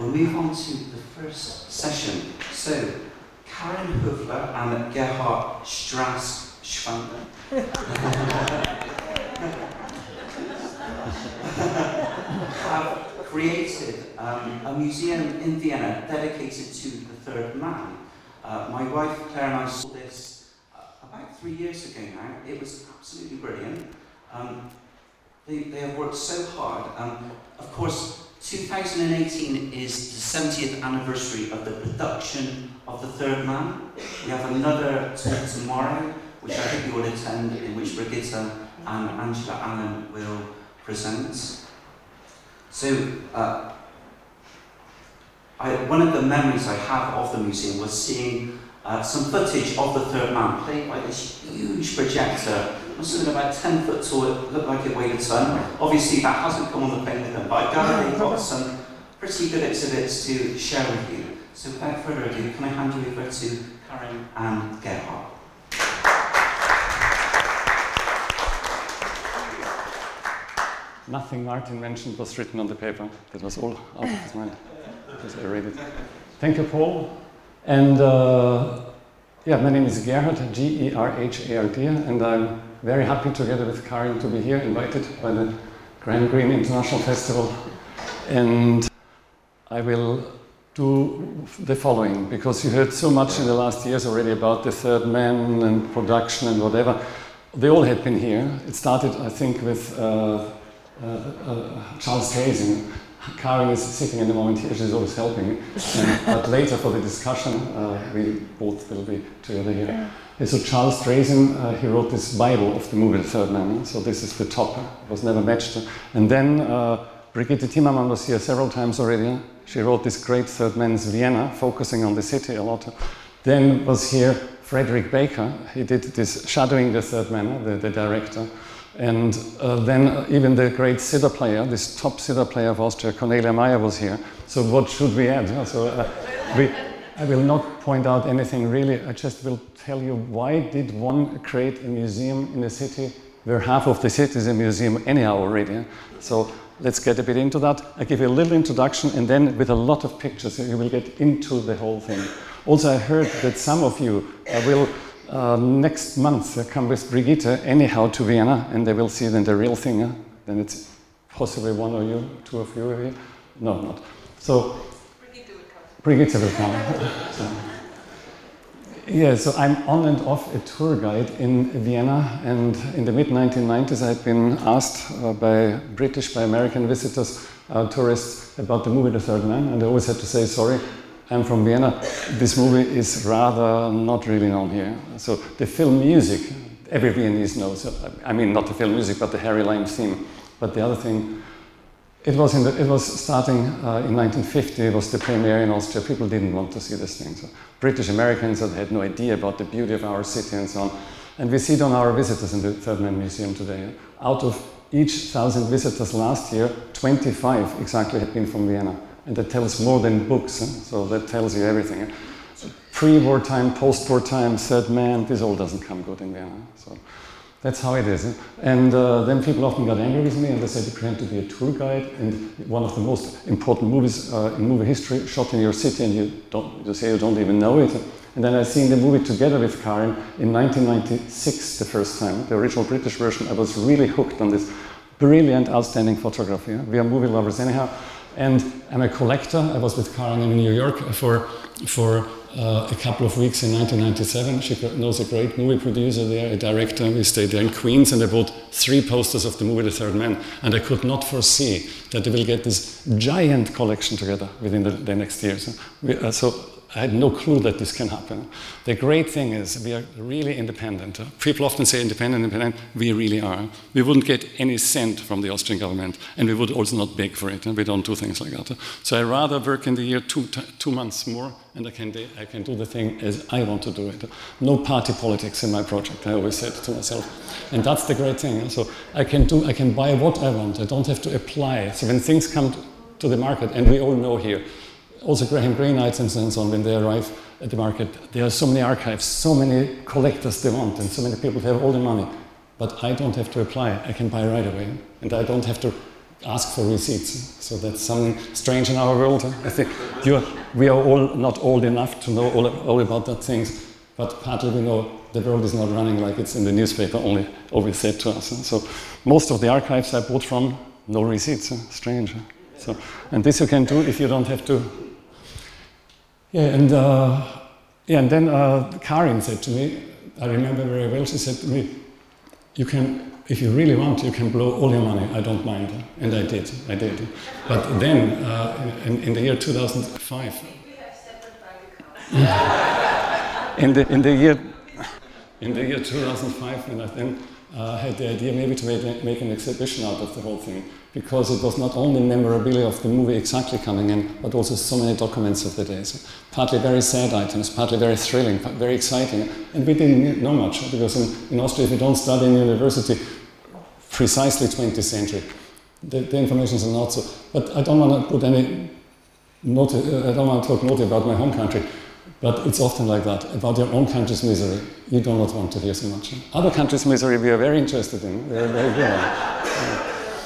we'll move on to the first session. So, Karen Höfler and Gerhard Strass-Schwander have created a museum in Vienna dedicated to the third man. My wife Claire and I saw this about 3 years ago now. It was absolutely brilliant. They have worked so hard. Of course, 2018 is the 70th anniversary of the production of The Third Man. We have another talk tomorrow, which I hope you will attend, in which Brigitte and Angela Allen will present. So, one of the memories I have of the museum was seeing some footage of The Third Man played by this huge projector. It must have been about 10 foot tall, it looked like it weighed a ton. Obviously that hasn't come on the plane with them, but I gather they've got some pretty good exhibits to share with you. So without further ado, can I hand you over to Karen and Gerhard? Nothing Martin mentioned was written on the paper. That was all out of his mind. Because I read it. Thank you, Paul. And my name is Gerhard, G-E-R-H-A-R-D, and I'm very happy together with Karin to be here, invited by the Graham Greene International Festival. And I will do the following, because you heard so much in the last years already about The Third Man and production and whatever. They all had been here. It started, I think, with Charles Tracy. Karin is sitting in the moment here, she's always helping me. But later for the discussion, we both will be together here. And so Charles Drazen, he wrote this Bible of the movie The Third Man. So this is the top, it was never matched. And then Brigitte Timmermann was here several times already. She wrote this great Third Man's Vienna, focusing on the city a lot. Then was here Frederick Baker. He did this Shadowing the Third Man, the director. And then even the great zither player, this top zither player of Austria, Cornelia Meyer, was here. So what should we add? I will not point out anything really, I just will tell you why did one create a museum in a city where half of the city is a museum anyhow already. So let's get a bit into that. I give you a little introduction and then with a lot of pictures you will get into the whole thing. Also I heard that some of you will next month come with Brigitte anyhow to Vienna and they will see then the real thing. Then it's possibly one of you, two of you here. No, not. So Brigitte will come. So I'm on and off a tour guide in Vienna, and in the mid-1990s I had been asked by British, by American visitors, tourists, about the movie The Third Man, and I always had to say, sorry, I'm from Vienna. This movie is rather not really known here. So the film music, every Viennese knows. I mean, not the film music, but the Harry Lime theme. But the other thing, it was starting in 1950. It was the premiere in Austria. People didn't want to see this thing. So British Americans had no idea about the beauty of our city and so on. And we see it on our visitors in the Third Man Museum today. Out of each 1,000 visitors last year, 25 exactly had been from Vienna. And that tells more than books, so that tells you everything. Pre-war time, post-war time, Third Man, this all doesn't come good in Vienna. So that's how it is. And then people often got angry with me and they said, you claim to be a tour guide and one of the most important movies in movie history shot in your city and you say you don't even know it. And then I seen the movie together with Karin in 1996 the first time, the original British version. I was really hooked on this brilliant, outstanding photography. We are movie lovers anyhow. And I'm a collector. I was with Karin in New York for a couple of weeks in 1997. She knows a great movie producer there, a director. We stayed there in Queens and I bought 3 posters of the movie The Third Man. And I could not foresee that they will get this giant collection together within the next years. So I had no clue that this can happen. The great thing is we are really independent. People often say independent. We really are. We wouldn't get any cent from the Austrian government, and we would also not beg for it. We don't do things like that. So I rather work in the year 2 months more, and I can do the thing as I want to do it. No party politics in my project, I always said to myself. And that's the great thing. So I can buy what I want. I don't have to apply. So when things come to the market, and we all know here, also Graham Greene items and so on, when they arrive at the market, there are so many archives, so many collectors they want, and so many people have all the money. But I don't have to apply, I can buy right away. And I don't have to ask for receipts. So that's something strange in our world. I think we are all not old enough to know all about that things, but partly we know the world is not running like it's in the newspaper only always said to us. So most of the archives I bought from, no receipts. Strange. So, and this you can do if you don't have to. And then Karin said to me, I remember very well, she said to me, you can, if you really want, you can blow all your money, I don't mind. And I did. But then, in the year 2005, in the year 2005, when I then had the idea maybe to make an exhibition out of the whole thing, because it was not only memorabilia of the movie exactly coming in, but also so many documents of the days. Partly very sad items, partly very thrilling, very exciting. And we didn't know much, because in Austria, if you don't study in university, precisely 20th century, the information is not so. But I don't want to put any note, I don't want to talk naughty about my home country, but it's often like that. About your own country's misery, you do not want to hear so much. Other countries' misery we are very interested in, very, very good.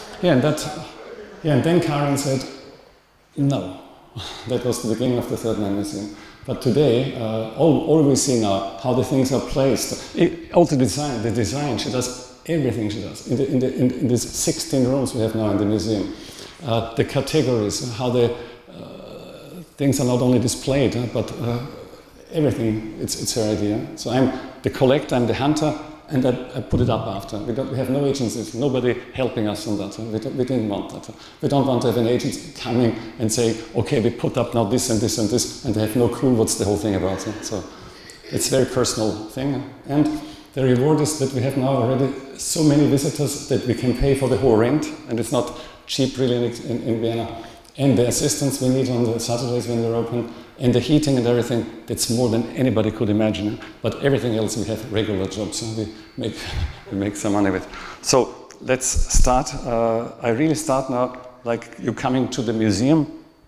And then Karin said, no. That was the beginning of the Third Man Museum. But today, all we see now, how the things are placed, also the design, she does everything she does. In these 16 rooms we have now in the museum, the categories, how the things are not only displayed, but everything, it's her idea. So I'm the collector, I'm the hunter, and I put it up after. We have no agencies, nobody helping us on that. We didn't want that. We don't want to have an agent coming and saying, okay, we put up now this and this and this, and they have no clue what's the whole thing about. So it's a very personal thing. And the reward is that we have now already so many visitors that we can pay for the whole rent, and it's not cheap really in Vienna. And the assistance we need on the Saturdays when we're open, and the heating and everything, that's more than anybody could imagine. But everything else we have regular jobs, so we make some money with. So let's start. I really start now, like you coming to the museum.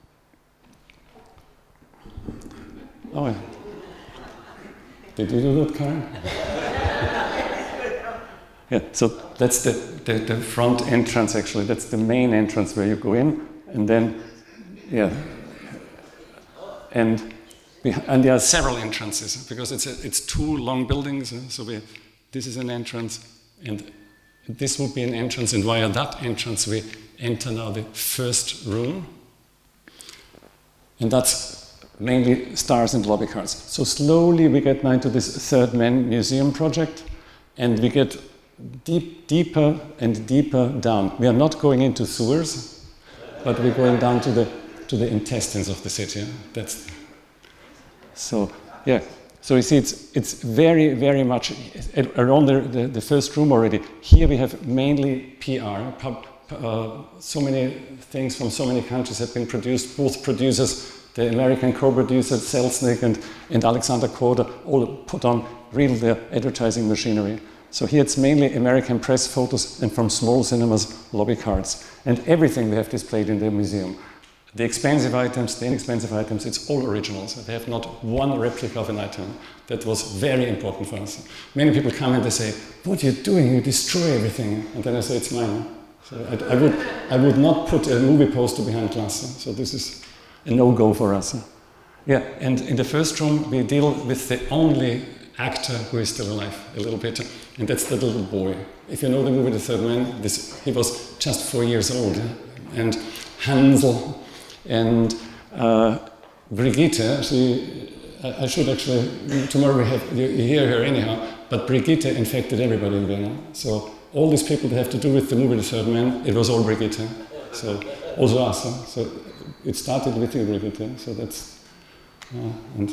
Oh yeah. Did you do that, Karen? Yeah, so that's the front entrance actually. That's the main entrance where you go in, and then, yeah. And there are several entrances because it's two long buildings. So this is an entrance, and this would be an entrance, and via that entrance we enter now the first room, and that's mainly stars and lobby cars. So slowly we get now into this Third Man Museum project, and we get deeper and deeper down. We are not going into sewers, but we're going down to the intestines of the city. That's so, yeah. So you see, it's very, very much around the first room already. Here we have mainly PR. So many things from so many countries have been produced. Both producers, the American co-producer Selznick and Alexander Korda, all put on really their advertising machinery. So here it's mainly American press photos and from small cinemas, lobby cards. And everything we have displayed in the museum. The expensive items, the inexpensive items, it's all originals. They have not one replica of an item. That was very important for us. Many people come and they say, what are you doing? You destroy everything. And then I say, it's mine. So I would not put a movie poster behind glass. So this is a no-go for us. Yeah, and in the first room, we deal with the only actor who is still alive a little bit, and that's the little boy. If you know the movie The Third Man, he was just 4 years old. And Hansel and Brigitte, I should actually, tomorrow you hear her anyhow, but Brigitte infected everybody in Vienna. So all these people that have to do with the movie The Third Man, it was all Brigitte. So also us. So it started with you, Brigitte. So that's, and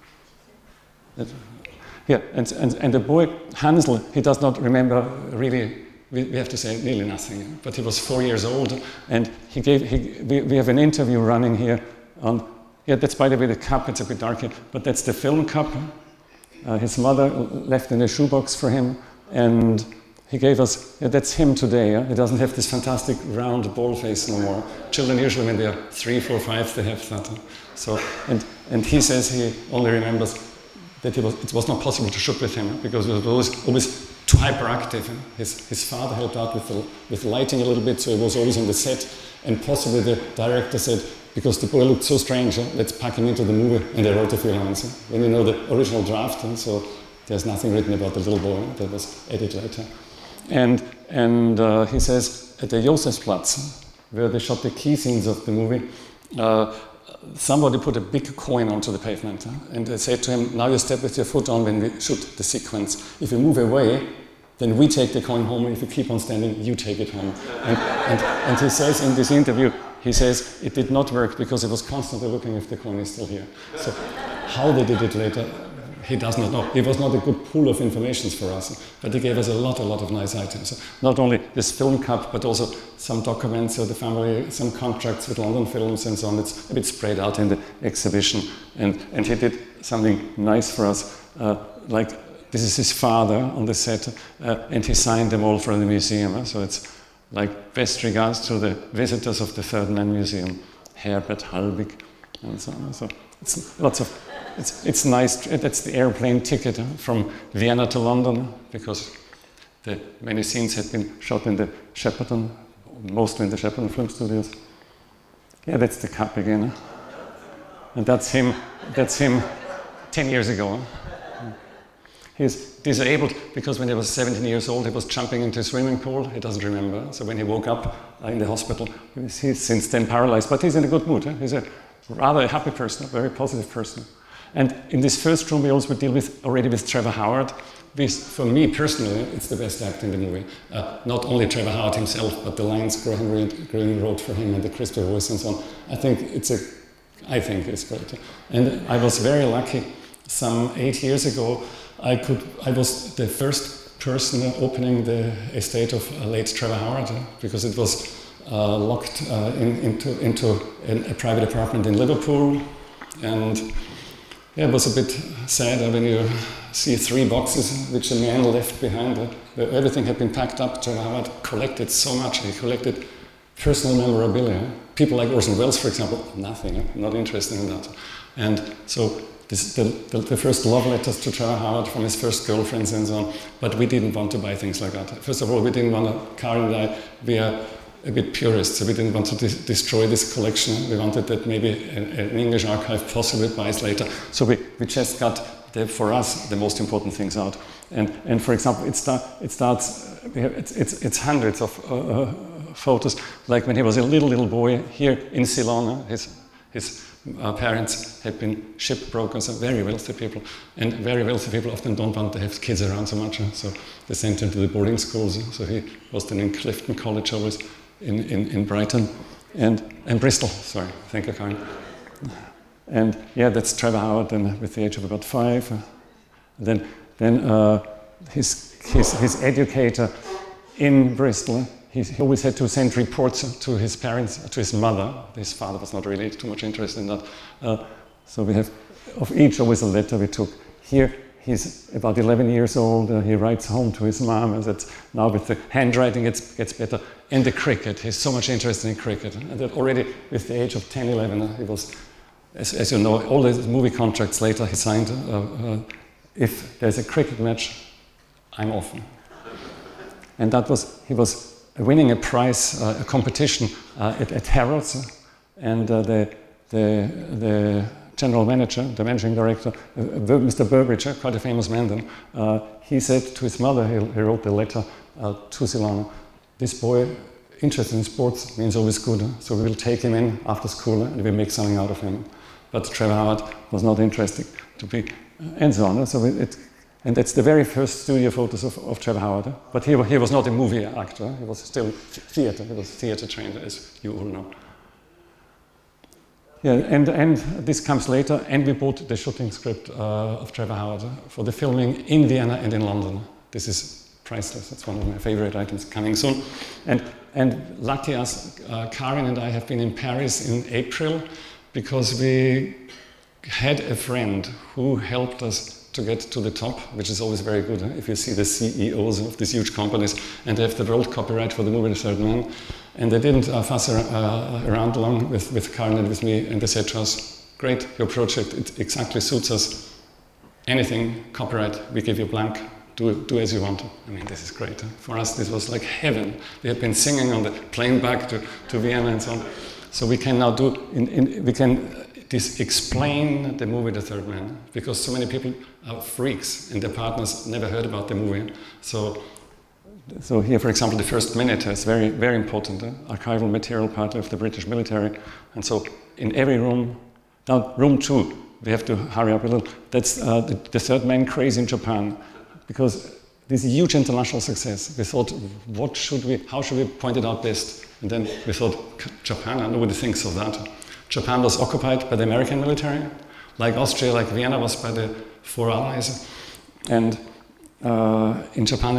the boy, Hansel, he does not remember really, we have to say nearly nothing, but he was 4 years old, and we have an interview running here on, that's by the way the cup, it's a bit dark here, but that's the film cup. His mother left in a shoebox for him, and he gave us, that's him today. He doesn't have this fantastic round ball face no more. Children usually when they are 3, 4, 5, they have that. So, and he says he only remembers that it was not possible to shoot with him because there was always too hyperactive. His father helped out with lighting a little bit, so he was always on the set. And possibly the director said, because the boy looked so strange, let's pack him into the movie. And they wrote a few lines. When you know the original draft, so there's nothing written about the little boy. That was added later. And he says, at the Josefsplatz, where they shot the key scenes of the movie, somebody put a big coin onto the pavement, and they said to him, now you step with your foot on when we shoot the sequence. If you move away, then we take the coin home, and if you keep on standing, you take it home. And he says in this interview, he says it did not work because he was constantly looking if the coin is still here. So how they did it later, he does not know. He was not a good pool of information for us, but he gave us a lot of nice items. So not only this film cup, but also some documents of the family, some contracts with London Films and so on. It's a bit spread out in the exhibition. And he did something nice for us, like this is his father on the set, and he signed them all for the museum. So it's like best regards to the visitors of the Ferdinand Museum, Herbert Halbig, and so on. So it's lots of. It's nice. That's the airplane ticket from Vienna to London, because the many scenes had been shot in the Shepperton, mostly in the Shepperton Film Studios. Yeah, that's the cup again. And that's him 10 years ago. He's disabled because when he was 17 years old, he was jumping into a swimming pool. He doesn't remember. So when he woke up in the hospital, he's since then paralyzed. But he's in a good mood. He's a rather happy person, a very positive person. And in this first room, we also deal already with Trevor Howard. For me personally, it's the best act in the movie. Not only Trevor Howard himself, but the lines Graham wrote for him and the Christopher voice and so on. I think it's great. And I was very lucky. Some 8 years ago, I was the first person opening the estate of late Trevor Howard, because it was locked into a private apartment in Liverpool. And yeah, it was a bit sad when you see 3 boxes which a man left behind. Where everything had been packed up. Trevor Howard collected so much. He collected personal memorabilia. People like Orson Welles, for example, nothing, not interested in that. And so the first love letters to Trevor Howard from his first girlfriends and so on. But we didn't want to buy things like that. First of all, we didn't want to, Karin and I, we are a bit purist, so we didn't want to destroy this collection. We wanted that maybe an English archive possibly buys later. So we just got, for us, the most important things out. And for example, it's hundreds of photos, like when he was a little boy here in Ceylon. His parents had been shipbrokers, so very wealthy people. And very wealthy people often don't want to have kids around so much, so they sent him to the boarding schools. So he was then in Clifton College always, in Brighton and Bristol. Sorry, thank you, Karin. And yeah, that's Trevor Howard, and with the age of about 5. Then his educator in Bristol. He always had to send reports to his parents, to his mother. His father was not really too much interested in that. So we have of each always a letter we took. Here he's about 11 years old. He writes home to his mom, and that's now with the handwriting it gets better. And the cricket, he's so much interested in cricket. And that already with the age of 10, 11, he was, as you know, all his movie contracts later he signed. If there's a cricket match, I'm off. And he was winning a prize, a competition at Harrods, and the general manager, the managing director, Mr. Burbridge, quite a famous man then, he said to his mother, he wrote the letter to Ceylon, this boy interested in sports means always good, so we will take him in after school and we'll make something out of him. But Trevor Howard was not interested to be, and so on. So and that's the very first studio photos of Trevor Howard. But he was not a movie actor. He was still theatre. He was theatre trained, as you all know. Yeah, and this comes later. And we bought the shooting script of Trevor Howard for the filming in Vienna and in London. This is priceless. It's one of my favorite items coming soon. And lucky us, Karin and I have been in Paris in April because we had a friend who helped us to get to the top, which is always very good. If you see the CEOs of these huge companies and they have the world copyright for the movie The Third Man, and they didn't fuss around long with Karin and with me, and they said to us, great, your project, it exactly suits us. Anything, copyright, we give you blank, do as you want to. I mean, this is great. For us, this was like heaven. We had been singing on the plane back to Vienna and so on. So we can now explain the movie The Third Man, because so many people are freaks and their partners never heard about the movie. So here, for example, the first minute is very, very important. Archival material, partly of the British military. And so in every room, now room 2, we have to hurry up a little. That's the Third Man craze in Japan, because this huge international success. We thought, how should we point it out best? And then we thought, Japan, and nobody thinks of that. Japan was occupied by the American military, like Austria, like Vienna was by the Four Allies. And in Japan,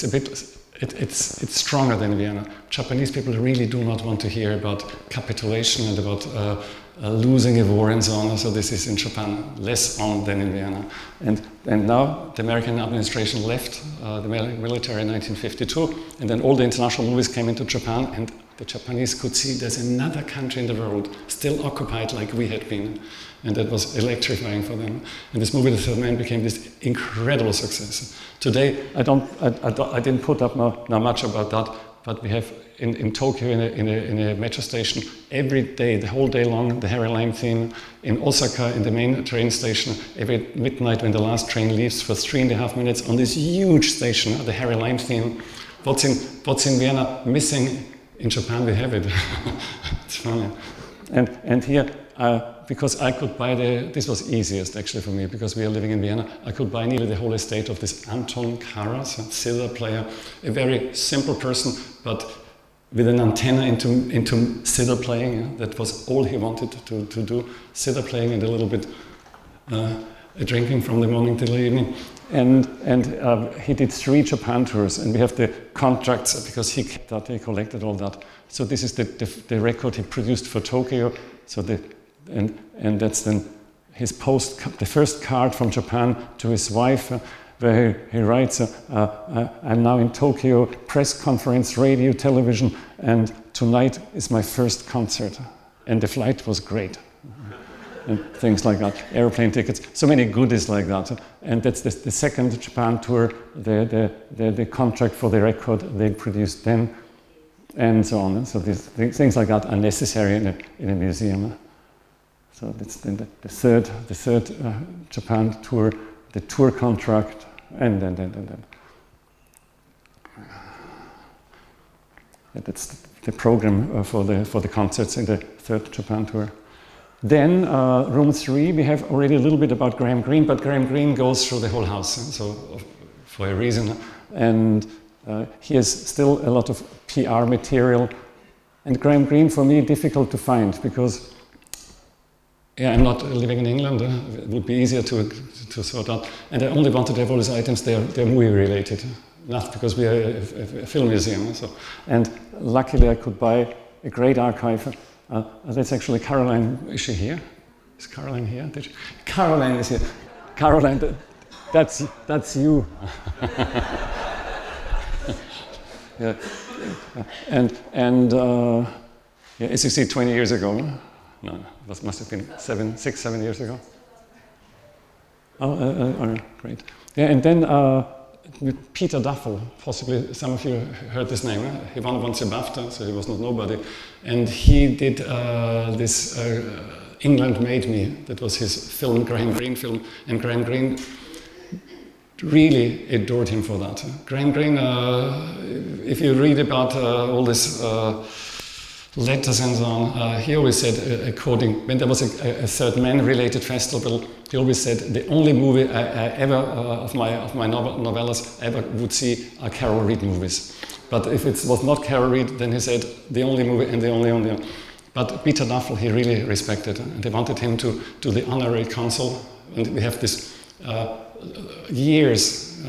it's stronger than Vienna. Japanese people really do not want to hear about capitulation and about losing a war and so on. So this is in Japan less on than in Vienna. And now the American administration left the military in 1952, and then all the international movies came into Japan, and the Japanese could see there's another country in the world still occupied like we had been. And that was electrifying for them. And this movie, The Third Man, became this incredible success. Today, I didn't put up now much about that, but we have in Tokyo, in a metro station, every day, the whole day long, the Harry Lime theme. In Osaka, in the main train station, every midnight when the last train leaves for 3.5 minutes on this huge station, the Harry Lime theme. What's in Vienna missing? In Japan, we have it. It's funny. And here, because I could buy this was easiest actually for me, because we are living in Vienna, I could buy nearly the whole estate of this Anton Karas, a zither player, a very simple person, but with an antenna into zither playing. That was all he wanted to do, zither playing and a little bit drinking from the morning till the evening. And he did 3 Japan tours, and we have the contracts because he kept that, he collected all that. So this is the record he produced for Tokyo. So and that's then his the first card from Japan to his wife, where he writes, I'm now in Tokyo, press conference, radio, television, and tonight is my first concert. And the flight was great. And things like that, airplane tickets, so many goodies like that. And that's the second Japan tour, the contract for the record they produced then, and so on. So these things like that are necessary in a museum. So that's then the third Japan tour, the tour contract, and then. That's the program for the concerts in the third Japan tour. Then, room 3, we have already a little bit about Graham Greene, but Graham Greene goes through the whole house, so for a reason. And he has still a lot of PR material. And Graham Greene, for me, difficult to find, because I'm not living in England. It would be easier to sort out. And I only wanted to have all these items, they're movie related, not because we are a film museum. So. And luckily I could buy a great archive. That's actually Caroline. Is she here? Is Caroline here? Caroline is here. Caroline, that's you. Yeah. And as you see, 20 years ago. No, that must have been 6, 7 years ago. Oh, great. Yeah, and then Peter Duffel, possibly some of you heard this name. He won once a BAFTA, so he was not nobody. And he did this England Made Me. That was his film, Graham Greene film. And Graham Greene really adored him for that. Graham Greene, if you read about all this letters and so on, he always said, when there was a Third Man related festival, he always said, the only movie I ever, of my novellas, I ever would see are Carol Reed movies. But if it was not Carol Reed, then he said, the only movie and the only. But Peter Duffel, he really respected, and they wanted him to do the honorary consul, and we have this years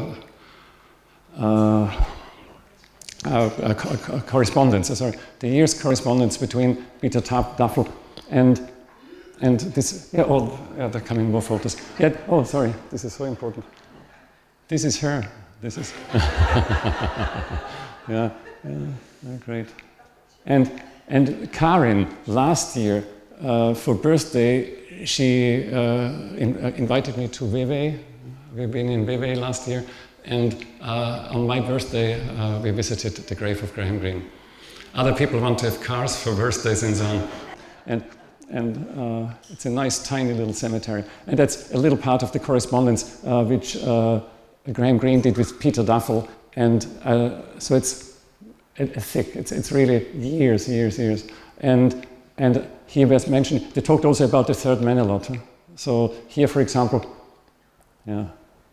correspondence, the year's correspondence between Peter Duffel and this. They're coming more photos. Yeah. Oh, sorry, this is so important. This is her. This is. yeah, great. And Karin last year for birthday, she invited me to Vevey. We've been in Vevey last year. And on my birthday, we visited the grave of Graham Greene. Other people want to have cars for birthdays and so on. And it's a nice, tiny little cemetery. And that's a little part of the correspondence which Graham Greene did with Peter Duffel. And so it's thick. It's really years. And he was mentioned, they talked also about the third man a lot. Huh? So here, for example, yeah,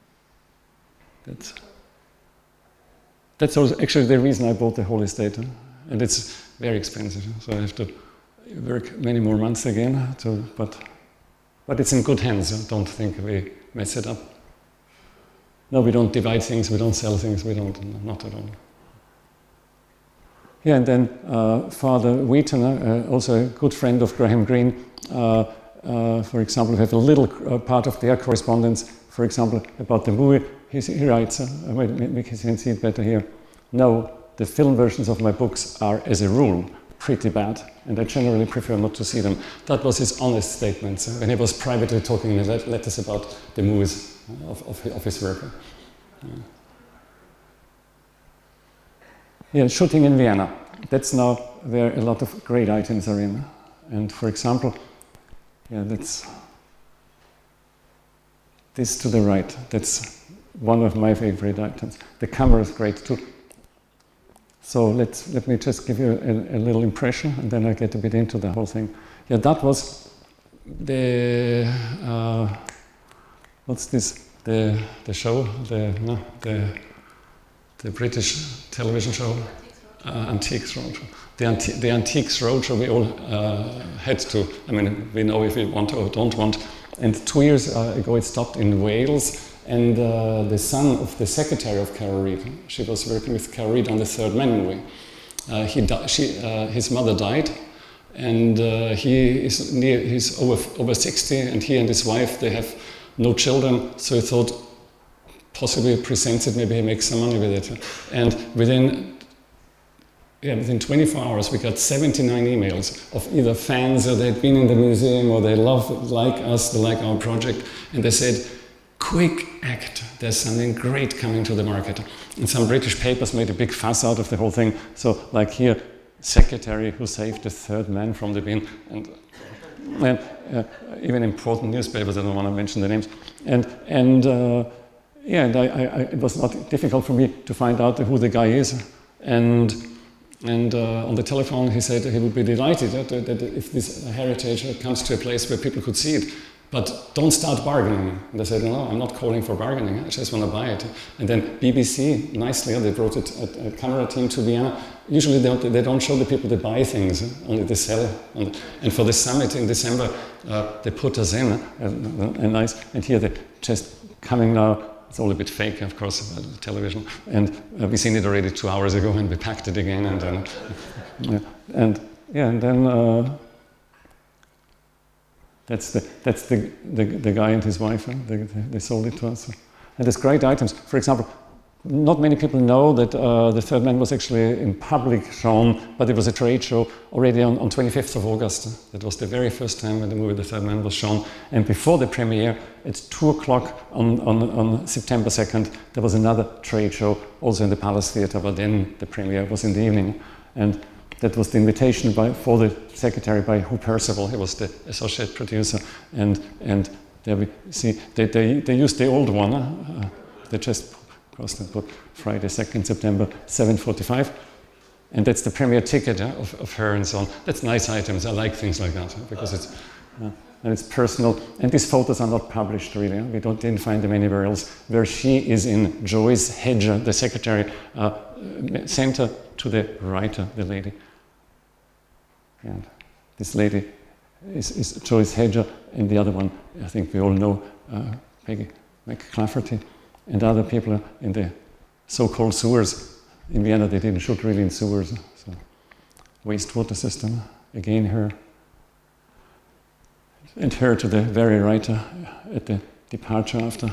that's also actually the reason I bought the whole estate. Huh? And it's very expensive, so I have to work many more months again. But it's in good hands. Huh? Don't think we mess it up. No, we don't divide things, we don't sell things, we don't, not at all. Yeah, and then Father Wheaton, also a good friend of Graham Greene, for example, we have a little part of their correspondence, for example, about the movie. He writes, we can see it better here. No, the film versions of my books are, as a rule, pretty bad, and I generally prefer not to see them. That was his honest statement when he was privately talking in letters about the movies of his work. Yeah, shooting in Vienna. That's now where a lot of great items are in. And for example, yeah, that's this to the right. That's one of my favorite items. The camera is great too. So let me just give you a little impression, and then I get a bit into the whole thing. Yeah, that was the what's this? The show, the British television show, Antiques Roadshow. The Antiques Roadshow we all had to. I mean, we know if we want or don't want. And 2 years ago, it stopped in Wales. And the son of the secretary of Carol Reed, she was working with Carol Reed on the Third Man movie. His mother died, and he's over 60, and he and his wife, they have no children, so he thought possibly presents it, maybe he makes some money with it. And within 24 hours we got 79 emails of either fans or they'd been in the museum or they like us, they like our project, and they said, quick act, there's something great coming to the market. And some British papers made a big fuss out of the whole thing. So like here, secretary who saved the third man from the bin, and even important newspapers, I don't want to mention the names. And it was not difficult for me to find out who the guy is. And on the telephone he said he would be delighted that if this heritage comes to a place where people could see it. But don't start bargaining. And I said, no, I'm not calling for bargaining, I just want to buy it. And then BBC, nicely, they brought a camera team to Vienna. Usually they don't show the people that buy things, only they sell. And for the summit in December, they put us in, and here they're just coming now. It's all a bit fake, of course, the television. And we seen it already 2 hours ago, and we packed it again. And then that's the guy and his wife. They sold it to us. And there's great items. For example, not many people know that the Third Man was actually in public shown, but it was a trade show already on 25th of August. That was the very first time when the movie The Third Man was shown. And before the premiere, at 2 o'clock on September 2nd, there was another trade show, also in the Palace Theatre, but then the premiere was in the evening. And that was the invitation for the secretary by Hugh Percival. He was the associate producer. And there we see, they used the old one. They just crossed and put Friday, 2nd September, 7:45. And that's the premiere ticket of her and so on. That's nice items. I like things like that because it's personal. And these photos are not published really. We didn't find them anywhere else. Where she is in Joyce Hedger, the secretary, center to the writer, the lady. And this lady is Joyce Hedger, and the other one, I think we all know, Peggy McClafferty, and other people in the so-called sewers. In Vienna, they didn't shoot really in sewers, so wastewater system, again her. And her to the very writer at the departure after.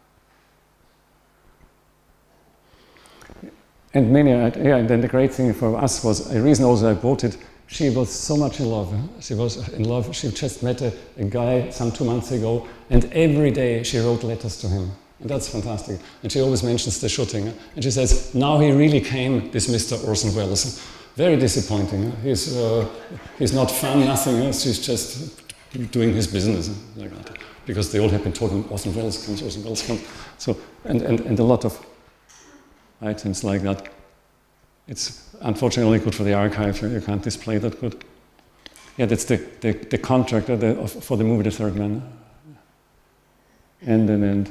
And and then the great thing for us was, a reason also I bought it, she was so much in love. She was in love. She just met a guy some 2 months ago, and every day she wrote letters to him. And that's fantastic. And she always mentions the shooting. And she says, now he really came, this Mr. Orson Welles. Very disappointing. He's not fun, nothing else. He's just doing his business like that. Because they all have been talking, Orson Welles comes, Orson Welles comes. So, and a lot of items like that. It's unfortunately good for the archive. You can't display that good. Yeah, that's the contract for the movie The Third Man. And.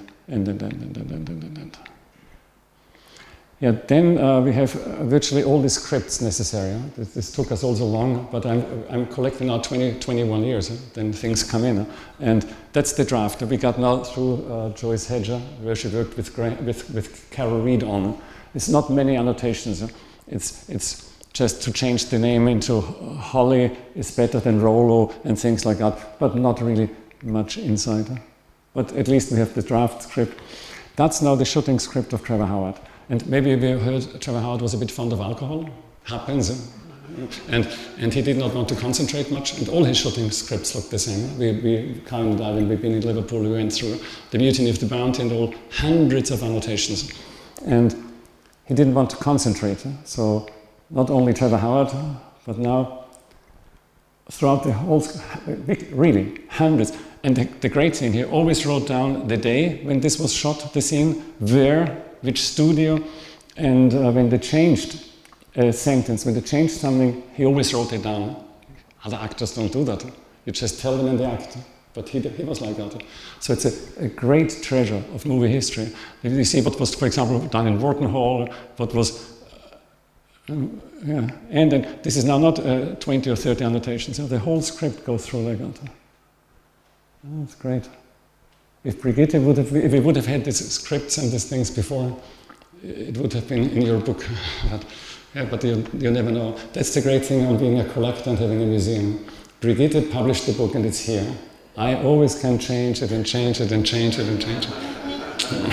Yeah, then we have virtually all the scripts necessary. This took us also long, but I'm collecting now 21 years. Then things come in. And that's the draft we got now through Joyce Hedger, where she worked with Carol Reed on. It's not many annotations. It's just to change the name into Holly is better than Rollo and things like that, but not really much inside. But at least we have the draft script. That's now the shooting script of Trevor Howard. And maybe we heard Trevor Howard was a bit fond of alcohol. Happens. And he did not want to concentrate much. And all his shooting scripts look the same. We Karen and I, when we've been in Liverpool, we went through The Mutiny of the Bounty and all, hundreds of annotations. And he didn't want to concentrate. So not only Trevor Howard, but now throughout the whole, really, hundreds. And the great thing, he always wrote down the day when this was shot, the scene, where, which studio, and when they changed a sentence, when they changed something, he always wrote it down. Other actors don't do that. You just tell them in the act. But he was like that. So it's a great treasure of movie history. You see what was, for example, done in Wharton Hall, what was... yeah. And then this is now not 20 or 30 annotations. So the whole script goes through like that. Oh, that's great. If Brigitte if we would have had these scripts and these things before, it would have been in your book. but you never know. That's the great thing on being a collector and having a museum. Brigitte published the book and it's here. I always can change it and change it and change it and change it.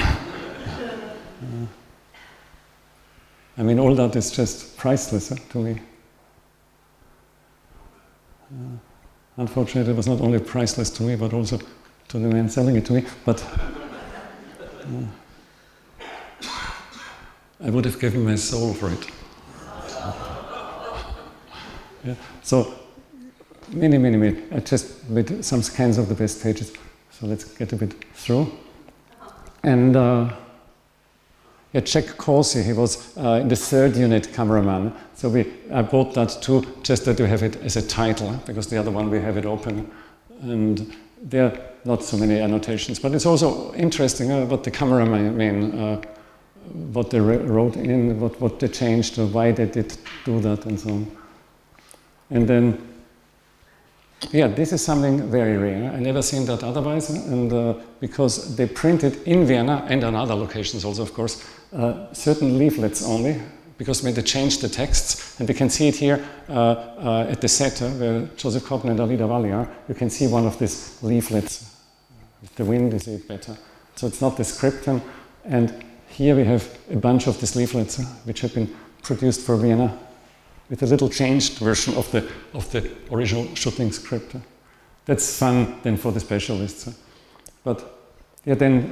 I mean, all that is just priceless to me. Unfortunately, it was not only priceless to me, but also to the man selling it to me. But I would have given my soul for it. Yeah. So, many. I just made some scans of the best pages. So let's get a bit through. And Jack Corsi, he was in the third unit cameraman. So I bought that too, just that you have it as a title, because the other one we have it open. And there are not so many annotations, but it's also interesting what the cameraman, what they wrote in, what they changed, why they did do that, and so on. And then, yeah, this is something very rare. I never seen that otherwise, and because they printed in Vienna and on other locations also, of course, certain leaflets only, because when they changed the texts, and we can see it here at the set where Joseph Cotten and Alida Valli are, you can see one of these leaflets. With the wind, you see it better. So it's not the script, and here we have a bunch of these leaflets which have been produced for Vienna with a little changed version of the original shooting script. That's fun then for the specialists. But yeah, then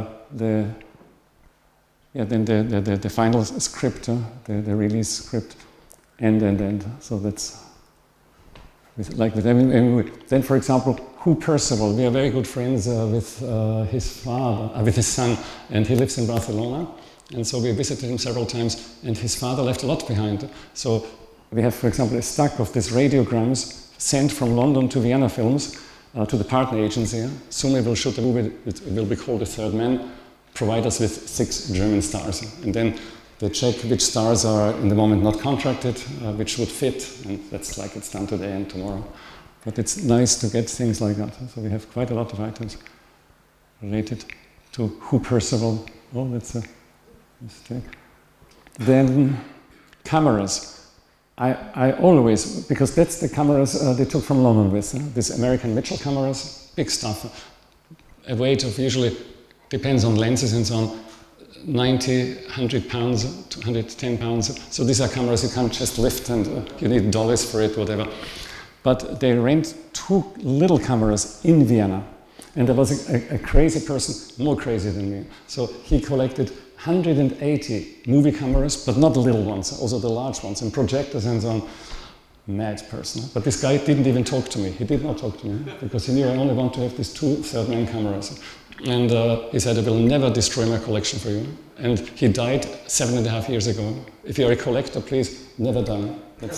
the final script, the release script, and so that's like with every. Then, for who Hugh Percival. We are very good friends with his father, with his son, and he lives in Barcelona. And so we visited him several times, and his father left a lot behind. So we have, for example, a stack of these radiograms sent from London to Vienna Films, to the partner agency. Soon we will shoot a movie, it will be called The Third Man, provide us with 6 German stars. And then they check which stars are in the moment not contracted, which would fit, and that's like it's done today and tomorrow. But it's nice to get things like that. So we have quite a lot of items related to Hugh Percival. Oh, that's a mistake. Then cameras. I always, because that's the cameras they took from London with, these American Mitchell cameras, big stuff. A weight of usually, depends on lenses and so on, 90, 100 pounds, 210 pounds. So these are cameras you can't just lift and you need dollars for it, whatever. But they rent 2 little cameras in Vienna. And there was a crazy person, more crazy than me. So he collected 180 movie cameras, but not the little ones, also the large ones, and projectors and so on. Mad person. But this guy didn't even talk to me. He did not talk to me because he knew I only want to have these 2 third-man cameras. And he said, I will never destroy my collection for you. And he died 7.5 years ago. If you're a collector, please never die.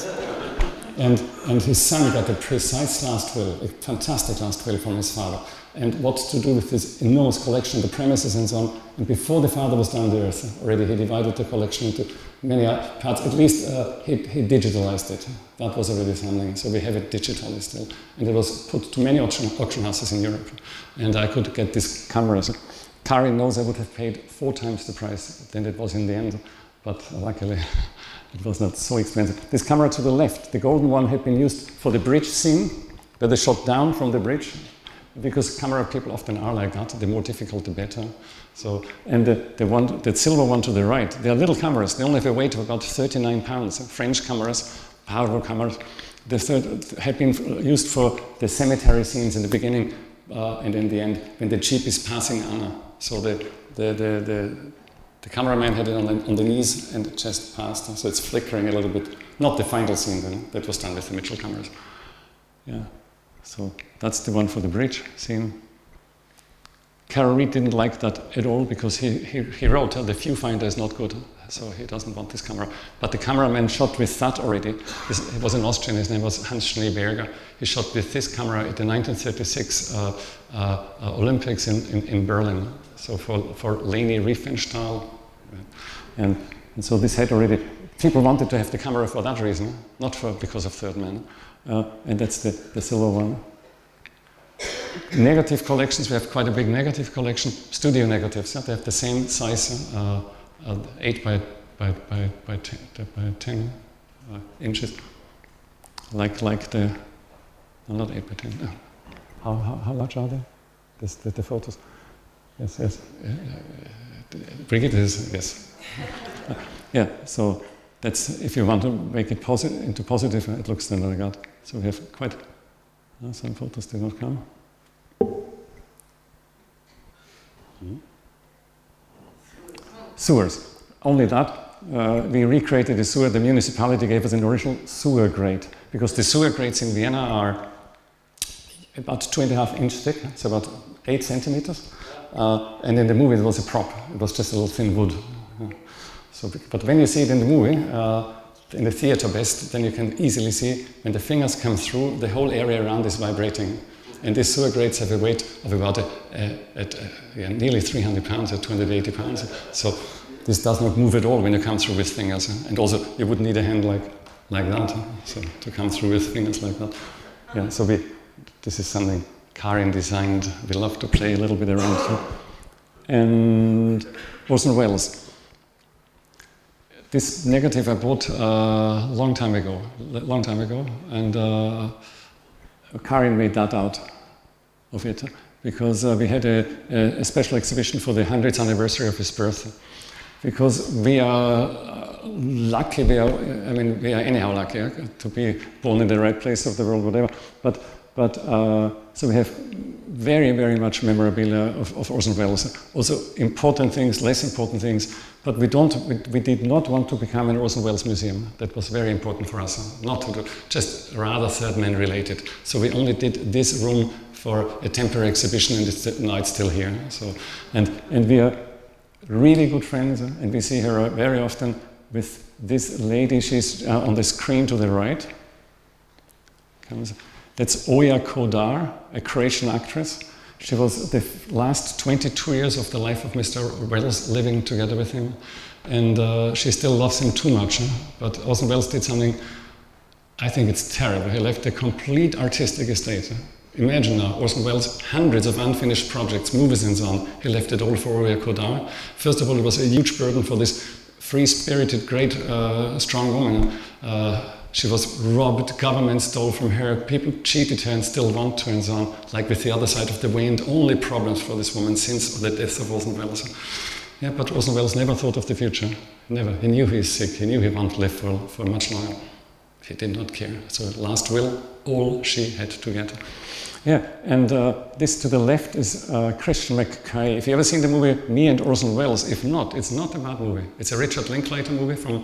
And his son got a precise last will, a fantastic last will from his father. And what to do with this enormous collection, the premises and so on. And before the father was down the earth, already he divided the collection into many parts. At least he digitalized it. That was already something. So we have it digitally still. And it was put to many auction houses in Europe. And I could get these cameras. Karin knows I would have paid 4 times the price than it was in the end. But luckily, it was not so expensive. This camera to the left, the golden one, had been used for the bridge scene, where they shot down from the bridge. Because camera people often are like that, the more difficult the better. So, and the silver one to the right, they are little cameras, they only have a weight of about 39 pounds. French cameras, powerful cameras. The third had been used for the cemetery scenes in the beginning and in the end, when the jeep is passing Anna. So the cameraman had it on the knees and just passed, so it's flickering a little bit. Not the final scene then, that was done with the Mitchell cameras. Yeah. So that's the one for the bridge scene. Carol Reed didn't like that at all because he wrote, the viewfinder is not good, so he doesn't want this camera. But the cameraman shot with that already. He was an Austrian, his name was Hans Schneeberger. He shot with this camera at the 1936 Olympics in Berlin, so for Leni Riefenstahl. And so this had already, people wanted to have the camera for that reason, not because of Third Man. And that's the silver one. Negative collections, we have quite a big negative collection. Studio negatives, they have the same size, 8 by 10 inches. Like the, no, not 8 by 10. No. How large are they? The photos. Yes. Brigitte is, yes. Yeah, so that's, if you want to make it into positive, it looks then like that. So we have quite, some photos did not come. Sewers. Only that. We recreated the sewer. The municipality gave us an original sewer grate because the sewer grates in Vienna are about 2.5 inch thick. It's about 8 centimeters. And in the movie it was a prop. It was just a little thin wood. So, but when you see it in the movie, in the theater best, then you can easily see when the fingers come through, the whole area around is vibrating. And these sewer grates have a weight of about nearly 300 pounds or 280 pounds. So this does not move at all when you come through with fingers. And also you would need a hand like that, so to come through with fingers like that. Yeah, so this is something Karin designed. We love to play a little bit around here. And Orson Welles. This negative I bought a long time ago, and Karin made that out of it because we had a special exhibition for the 100th anniversary of his birth. Because we are lucky, we are anyhow lucky to be born in the right place of the world, whatever. But so we have very, very much memorabilia of Orson Welles. Also important things, less important things. But we did not want to become an Orson Welles museum. That was very important for us, not to do, just rather Third Man related. So we only did this room for a temporary exhibition, and now it's still here. So and we are really good friends, and we see her very often with this lady. She's on the screen to the right. That's Oja Kodar, a Croatian actress. She was the last 22 years of the life of Mr. Welles living together with him. And she still loves him too much. But Orson Welles did something, I think it's terrible. He left a complete artistic estate. Imagine now, Orson Welles, hundreds of unfinished projects, movies and so on. He left it all for Oja Kodar. First of all, it was a huge burden for this free-spirited, great, strong woman. She was robbed, government stole from her, people cheated her and still want to and so on. Like with The Other Side of the Wind, only problems for this woman since the death of Orson Welles. Yeah, but Orson Welles never thought of the future, never. He knew he is sick, he knew he won't live for much longer. He did not care. So last will, all she had to get. Yeah, and this to the left is Christian McKay. If you ever seen the movie Me and Orson Welles, if not, it's not a bad movie. It's a Richard Linklater movie from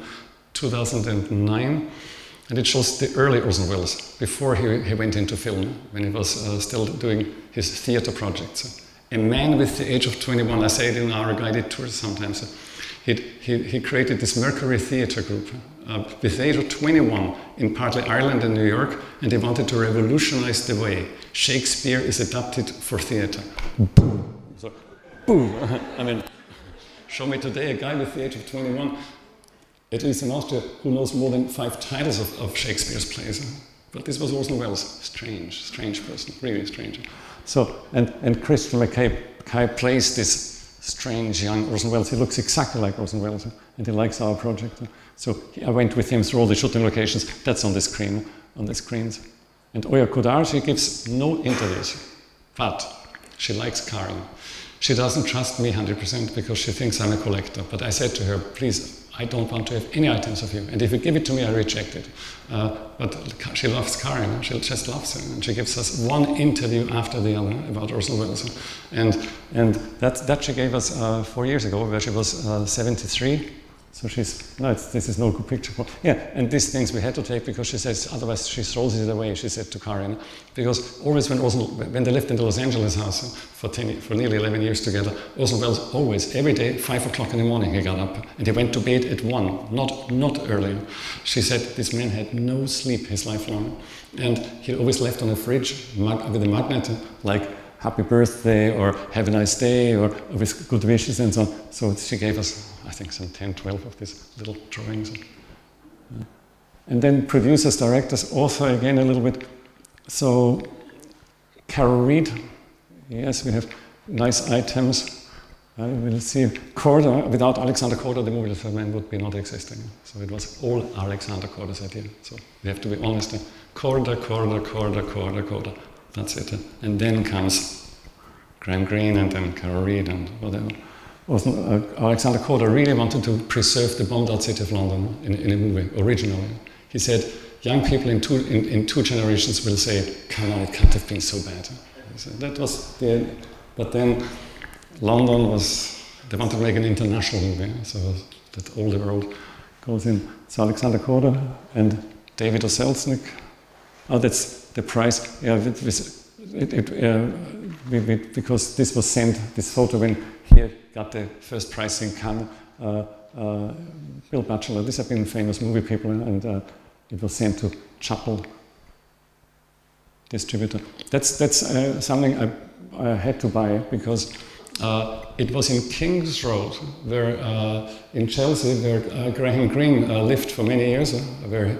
2009, and it shows the early Orson Welles, before he went into film, when he was still doing his theater projects. A man with the age of 21, I say it in our guided tours sometimes, he created this Mercury Theatre Group with the age of 21 in partly Ireland and New York, and he wanted to revolutionize the way Shakespeare is adapted for theatre. Boom! So, boom! I mean, show me today a guy with the age of 21, at least in Austria, who knows more than 5 titles of Shakespeare's plays. But this was Orson Welles. Strange person, really strange. So, and Christian McKay plays this strange young Orson Welles. He looks exactly like Orson Welles, and he likes our project. So I went with him through all the shooting locations. That's on the screen, on the screens. And Oya Kodar, she gives no interviews, but she likes Karen. She doesn't trust me 100% because she thinks I'm a collector. But I said to her, please, I don't want to have any items of you. And if you give it to me, I reject it. But she loves Karen. She just loves her. And she gives us one interview after the other about Orson Welles. And that she gave us 4 years ago, where she was 73. So this is no good picture. Yeah, and these things we had to take because she says, otherwise she throws it away, she said to Karen. Because always when they lived in the Los Angeles house for nearly 11 years together, Orson Welles always, every day, 5 o'clock in the morning he got up. And he went to bed at 1, not earlier. She said this man had no sleep his life long. And he always left on a fridge with a magnet, like, happy birthday, or have a nice day, or with good wishes and so on. So she gave us, I think, some 10, 12 of these little drawings. And then producers, directors, author again a little bit. So Carol Reed, yes, we have nice items. We'll see. Korda, without Alexander Korda, the movie The Third Man would be not existing. So it was all Alexander Korda's idea. So we have to be honest. Korda. That's it. And then comes Graham Greene and then Carol Reed and whatever. Alexander Korda really wanted to preserve the bombed out city of London in a movie, originally. He said, young people in two generations will say, come on, it can't have been so bad. So that was but then London they wanted to make an international movie, so that all the world goes in. So Alexander Korda and David O. Selznick. Oh, that's the price. Yeah, because this was sent, this photo when he got the first prize in Cannes, Bill Batchelor. These have been famous movie people, and it was sent to Chappell distributor. That's something I had to buy because it was in King's Road, where in Chelsea, where Graham Greene lived for many years, where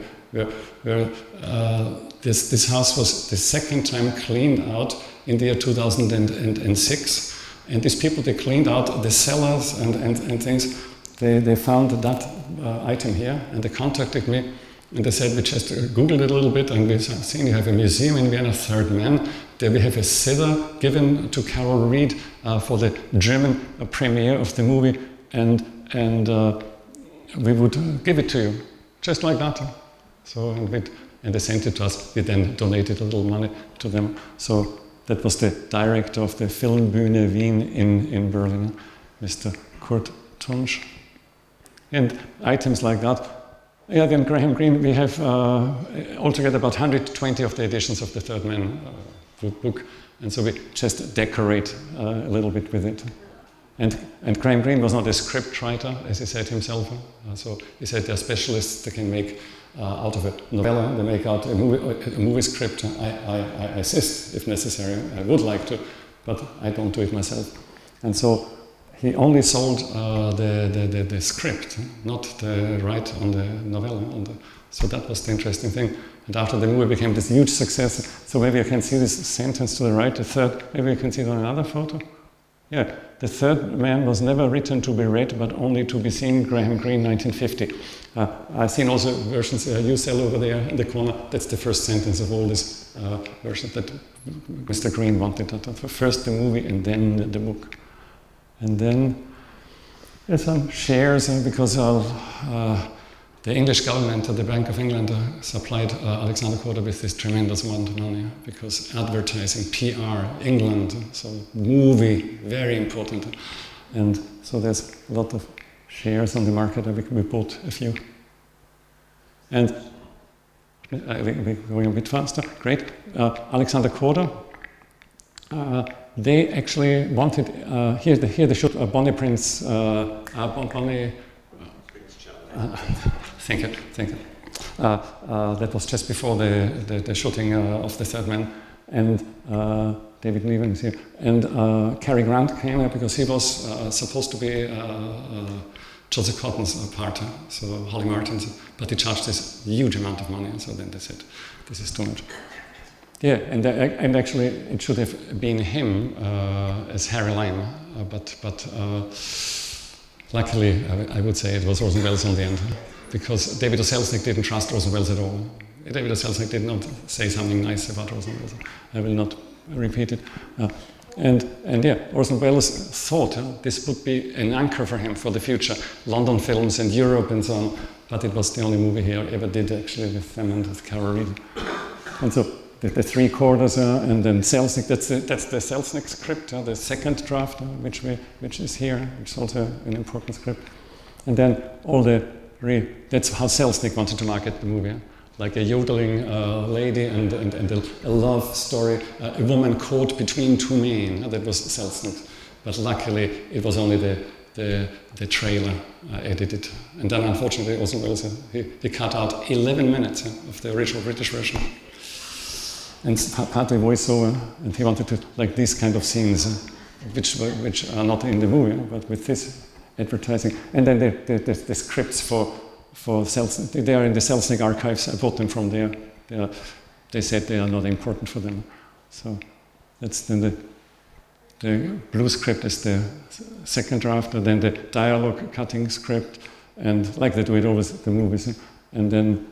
this house was the second time cleaned out in the year 2006. And these people, they cleaned out the cellars and things. They found that item here, and they contacted me. And they said, we just Googled it a little bit, and we seen you have a museum in Vienna, Third Man. There we have a sitter given to Carol Reed for the German premiere of the movie, and we would give it to you, just like that. So, and they sent it to us. We then donated a little money to them. So that was the director of the Filmbühne Wien in Berlin, Mr. Kurt Tunsch. And items like that. Yeah, then Graham Greene, we have altogether about 120 of the editions of the Third Man book. And so we just decorate a little bit with it. And Graham Greene was not a script writer, as he said himself. So he said they're specialists that can make out of a novella, they make out a movie script. I assist if necessary. I would like to, but I don't do it myself. And so he only sold the script, not the right on the novella. So that was the interesting thing. And after the movie became this huge success, so maybe you can see this sentence to the right, the third, maybe you can see it on another photo. Yeah, The Third Man was never written to be read, but only to be seen, Graham Greene, 1950. I've seen also versions you sell over there in the corner. That's the first sentence of all this version that Mr. Greene wanted. First the movie and then the book. And then there's some shares, because the English government, the Bank of England, supplied Alexander Korda with this tremendous amount of money because advertising, PR, England, so movie, very important. And so there's a lot of shares on the market. We bought a few. And we're going a bit faster. Great. Alexander Korda. They actually wanted here they showed Bonnie Prince. Bonnie. Thank you. That was just before the shooting of The Third Man, and David Niven is here. And Cary Grant came here because he was supposed to be Joseph Cotton's partner, so Holly Martin's, but he charged this huge amount of money, and so then they said, this is too much. Yeah, and actually it should have been him as Harry Lime, but luckily I would say it was Orson Welles on the end, because David O. Selznick didn't trust Orson Welles at all. David O. Selznick did not say something nice about Orson Welles. I will not repeat it. And yeah, Orson Welles thought this would be an anchor for him for the future, London films and Europe and so on, but it was the only movie he ever did actually with them and with Carol Reed. And so the three Kordas, and then Selznick, that's the Selznick script, the second draft, which is here, which is also an important script. And then that's how Selznick wanted to market the movie. Like a yodeling lady and a love story, a woman caught between two men. That was Selznick. But luckily, it was only the trailer edited. And then, unfortunately, Orson Welles he cut out 11 minutes of the original British version. And partly voiceover, and he wanted to like these kind of scenes, which are not in the movie, but with this advertising. And then the scripts for Selznick, they are in the Selznick archives. I bought them from there. They said they are not important for them. So that's then the blue script is the second draft, and then the dialogue cutting script, and like they do it always the movies. And then,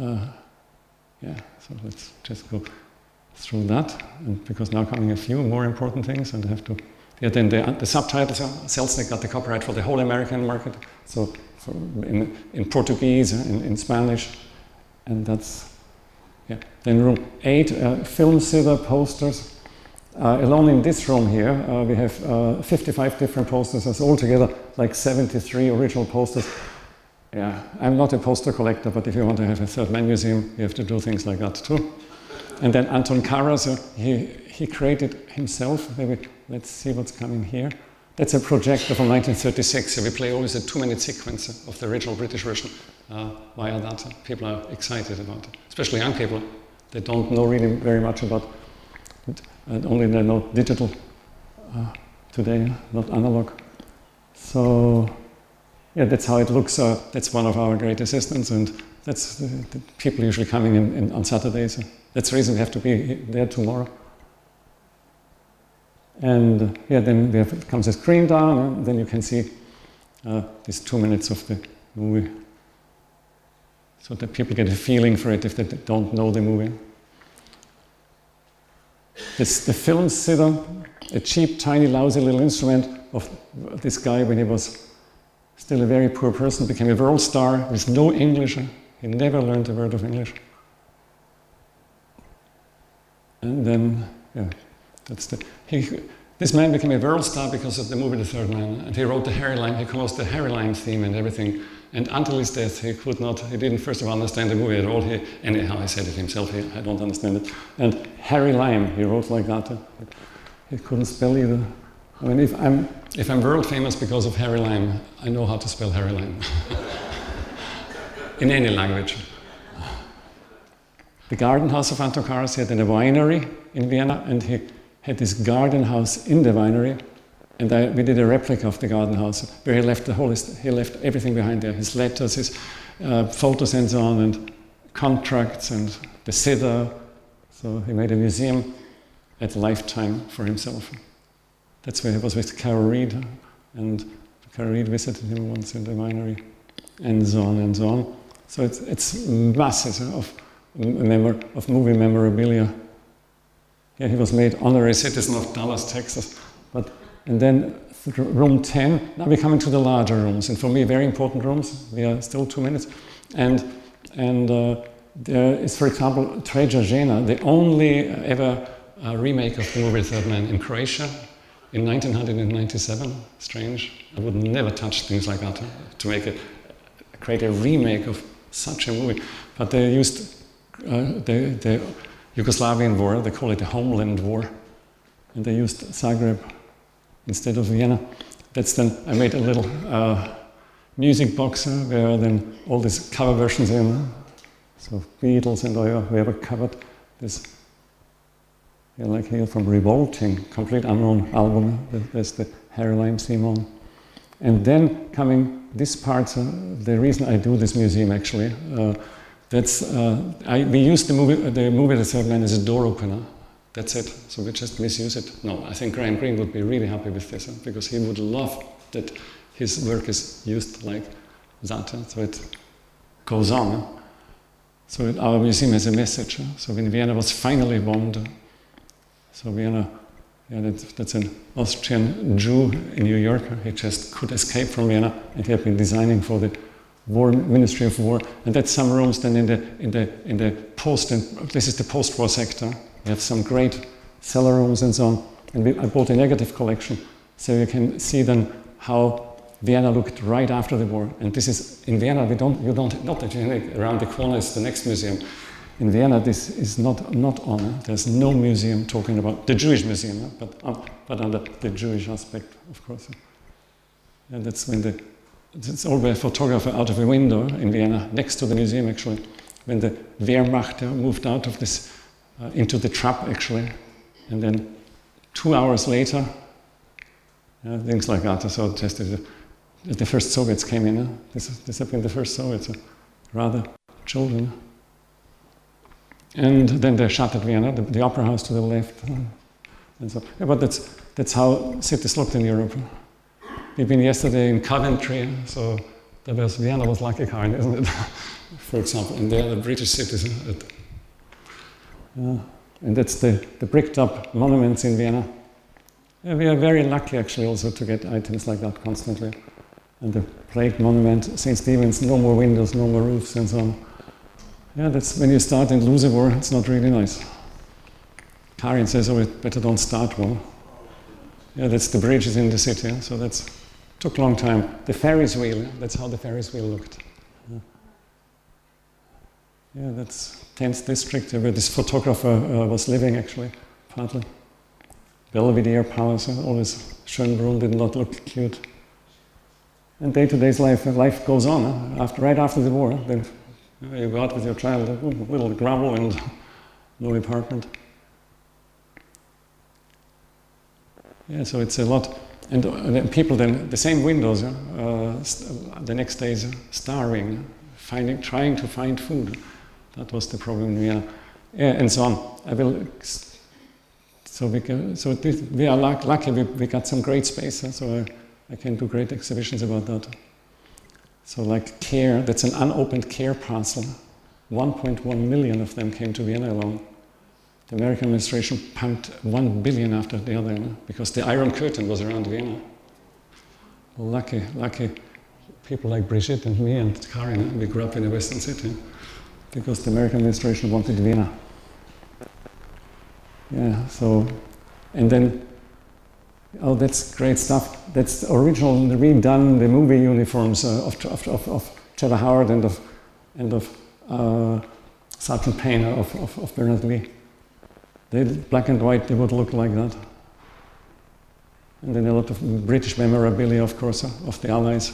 so let's just go through that, and because now coming a few more important things, and I have to. Yeah, then the subtitles. Selznick got the copyright for the whole American market, so in Portuguese, in Spanish, and that's Then room 8, film sitter posters. Alone in this room here, we have 55 different posters. That's altogether like 73 original posters. Yeah, I'm not a poster collector, but if you want to have a Third Man museum, you have to do things like that too. And then Anton Karas, he created himself. Maybe let's see what's coming here. That's a projector from 1936. So we play always a 2-minute sequence of the original British version via that. People are excited about it, especially young people. They don't know really very much about it, and only they know digital today, not analog. So yeah, that's how it looks. That's one of our great assistants, and that's the people usually coming in on Saturdays. That's the reason we have to be there tomorrow. And then comes a screen down, and then you can see these 2 minutes of the movie, so that people get a feeling for it if they don't know the movie. The film sitter, a cheap, tiny, lousy little instrument of this guy when he was still a very poor person, became a world star with no English. He never learned a word of English. And then, this man became a world star because of the movie The Third Man, and he wrote the Harry Lime, he composed the Harry Lime theme and everything. And until his death, he didn't first of all understand the movie at all. Anyhow, he said it himself, I don't understand it. And Harry Lime, he wrote like that. He couldn't spell either. I mean, if I'm world famous because of Harry Lime, I know how to spell Harry Lime. In any language. The garden house of Anton Karas, he had a winery in Vienna, and he had this garden house in the winery, and we did a replica of the garden house where he left he left everything behind there, his letters, his photos and so on, and contracts and the sitter. So he made a museum at lifetime for himself. That's where he was with Carol Reed, and Carol Reed visited him once in the winery, and so on and so on. So it's masses of movie memorabilia. Yeah, he was made honorary citizen of Dallas, Texas. And then room 10, now we're coming to the larger rooms, and for me, very important rooms. We are still 2 minutes. And there is, for example, Treća žena, the only ever remake of the movie Third Man in Croatia in 1997. Strange. I would never touch things like that to create a remake of such a movie. But they used the Yugoslavian war, they call it the Homeland War, and they used Zagreb instead of Vienna. That's then, I made a little music box where then all these cover versions in, so Beatles and whoever covered this, like here from Revolting, complete unknown album. There's the Harry Lime theme on. And then coming this part, the reason I do this museum actually, we use the movie The Third Man as a door opener. That's it. So we just misuse it. No, I think Graham Greene would be really happy with this because he would love that his work is used like that. So it goes on. So our museum has a message. So when Vienna was finally bombed, so Vienna, that's an Austrian Jew in New York. He just could escape from Vienna, and he had been designing for the Ministry of War. And that's some rooms then in the this is the post-war sector. We have some great cellar rooms and so on. And I bought a negative collection, so you can see then how Vienna looked right after the war. And this is, in Vienna, not that around the corner is the next museum. In Vienna, this is not on. There's no museum talking about the Jewish museum, but under the Jewish aspect, of course. And that's when it's all by a photographer out of a window in Vienna, next to the museum actually, when the Wehrmacht moved out of this, into the trap actually, and then 2 hours later, things like that. So just the first Soviets came in. This had been the first Soviets, rather children. And then they shut at Vienna, the opera house to the left. And so, but that's how cities looked in Europe. We've been yesterday in Coventry, so Vienna was like a kind, isn't it? For example, and there are the British cities. And that's the bricked up monuments in Vienna. Yeah, we are very lucky actually also to get items like that constantly. And the plague monument, St. Stephen's, no more windows, no more roofs and so on. Yeah, that's when you start and lose a war, it's not really nice. Karin says, it better don't start well. Yeah, that's the bridges in the city, so took a long time. The Ferris wheel, that's how the Ferris wheel looked. Yeah, that's 10th district where this photographer was living actually, partly. Belvedere Palace, always Schönbrunn did not look cute. And day-to-day life goes on. Right after the war, then you go out with your child, a little gravel and no apartment. Yeah, so it's a lot. And people then, the same windows, the next day is starving, trying to find food. That was the problem in Vienna. Yeah, and so on. We are lucky we got some great space, so I can do great exhibitions about that. So like CARE, that's an unopened CARE parcel. 1.1 million of them came to Vienna alone. The American administration pumped 1 billion after the other, because the Iron Curtain was around Vienna. Lucky people like Brigitte and me and Karin, we grew up in a Western city, because the American administration wanted Vienna. Yeah, so, and then, that's great stuff. That's original, redone, the movie uniforms of Trevor Howard and of Sergeant Payne of Bernard Lee. They black and white, they would look like that. And then a lot of British memorabilia, of course, of the Allies.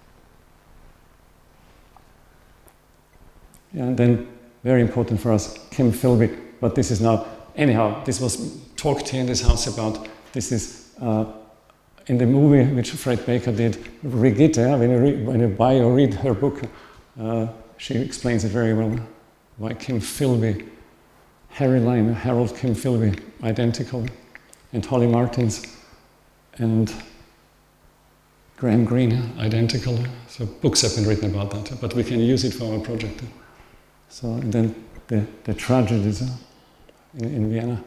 Yeah, and then, very important for us, Kim Philby. But this is now, anyhow, this was talked here in this house about. This is in the movie which Fred Baker did, Brigitte. When you buy or read her book, she explains it very well. Why Kim Philby, Harry Lime, Harold Kim Philby, identical, and Holly Martins, and Graham Greene, identical. So books have been written about that, but we can use it for our project. So and then the tragedies in Vienna.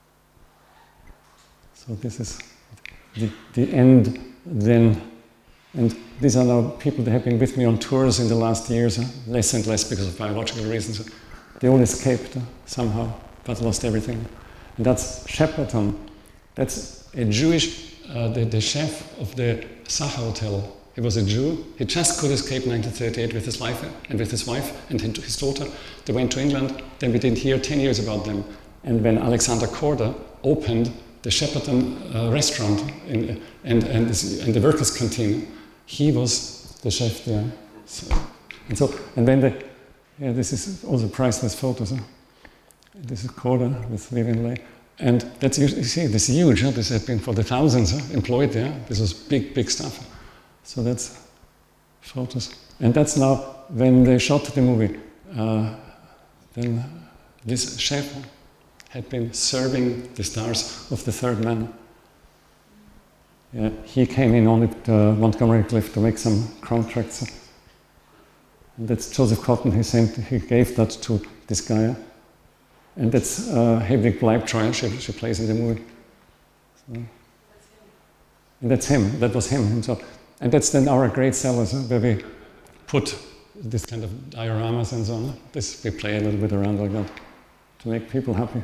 So this is the end then And these are now people that have been with me on tours in the last years, less and less because of biological reasons. They all escaped somehow, but lost everything. And that's Shepperton. That's a Jewish, the chef of the Sacher Hotel. He was a Jew. He just could escape 1938 with his wife and his daughter. They went to England. Then we didn't hear 10 years about them. And when Alexander Korda opened the Shepperton restaurant and the workers' canteen, he was the chef there. And then this is also priceless photos. Huh? This is Korda with Vivian Leigh. And that's, you see, this is huge. Huh? This has been for the thousands employed there. This was big stuff. So that's photos. And that's now, when they shot the movie, then this chef had been serving the stars of The Third Man. Yeah, he came in only to Montgomery Cliff to make some contracts. And that's Joseph Cotton. He gave that to this guy. And that's Hedwig Bleibtreu. She plays in the movie. So. And that's him. That was him himself. And that's then our great cellars, where we put this kind of dioramas and so on. This we play a little bit around like that to make people happy.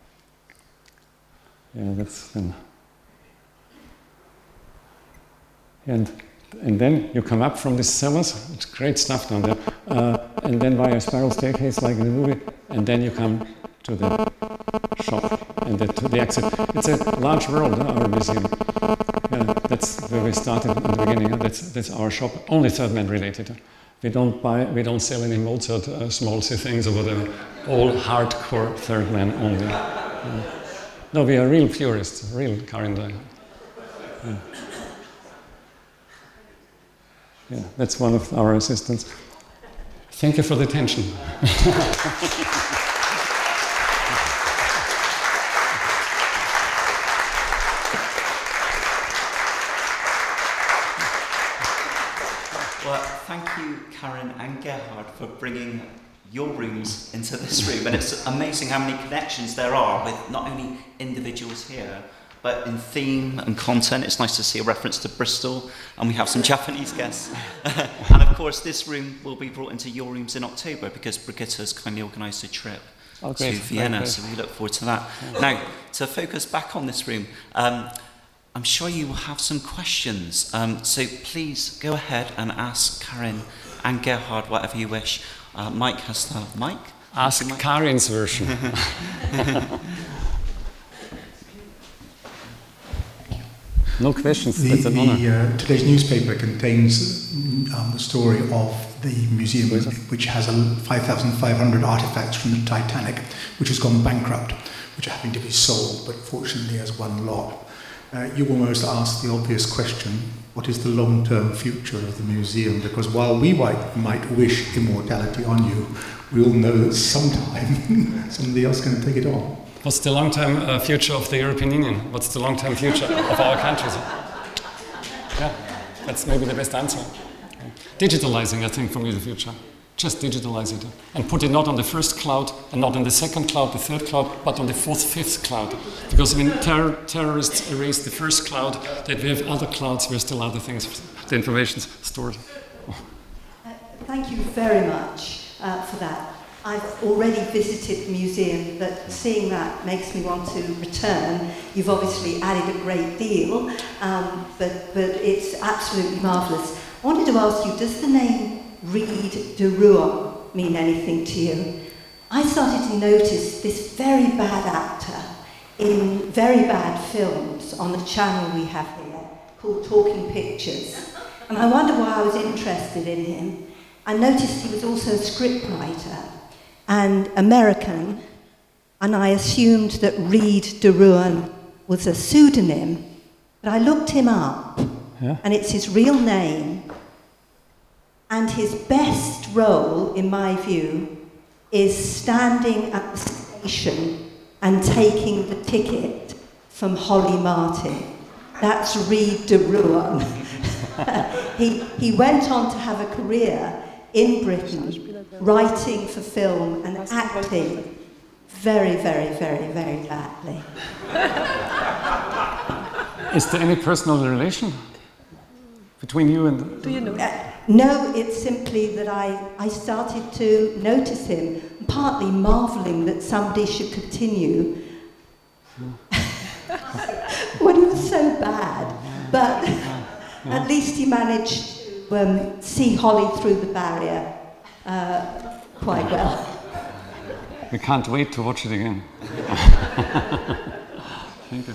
Yeah, that's then. And then you come up from these cellars. It's great stuff down there. And then via a spiral staircase, like in the movie, and then you come to the shop and to the exit. It's a large world, our museum. That's where we started in the beginning. That's our shop, only Third Man related. We don't sell any Mozart schmaltzy things or whatever. All hardcore Third Man only. No, we are real purists, real Karin. Yeah, that's one of our assistants. Thank you for the attention. Well, thank you, Karin and Gerhard, for bringing your rooms into this room. And it's amazing how many connections there are with not only individuals here, but in theme and content. It's nice to see a reference to Bristol, and we have some Japanese guests. And of course, this room will be brought into your rooms in October because Brigitte's kindly organised a trip to Vienna, so we look forward to that. Now, to focus back on this room, I'm sure you will have some questions, so please go ahead and ask Karin and Gerhard whatever you wish. Mike has the mic. Ask Karin's version. No questions. That's an honor. Today's newspaper contains the story of the museum, which has 5,500 artifacts from the Titanic, which has gone bankrupt, which are having to be sold, but fortunately as one lot. You almost asked the obvious question, what is the long-term future of the museum? Because while we might wish immortality on you, we all know that sometime somebody else is going to take it on. What's the long-term future of the European Union? What's the long-term future of our countries? Yeah, that's maybe the best answer. Digitalizing, I think, for me, the future. Just digitalize it and put it not on the first cloud and not on the second cloud, the third cloud, but on the fourth, fifth cloud. Because when terrorists erase the first cloud, that we have other clouds where still other things, the information is stored. Thank you very much for that. I've already visited the museum, but seeing that makes me want to return. You've obviously added a great deal, but it's absolutely marvellous. I wanted to ask you, does the name Reed de Rohan mean anything to you? I started to notice this very bad actor in very bad films on the channel we have here called Talking Pictures. And I wonder why I was interested in him. I noticed he was also a scriptwriter and American, and I assumed that Reed de Rohan was a pseudonym, but I looked him up, and it's his real name, and his best role, in my view, is standing at the station and taking the ticket from Holly Martin. That's Reed de Rohan. He went on to have a career in Britain, writing for film and acting very, very, very, very badly. Is there any personal relation? between you and... Do you know? No, it's simply that I started to notice him, partly marvelling that somebody should continue when he was so bad. But at least he managed to see Holly through the barrier quite well. We can't wait to watch it again. Thank you.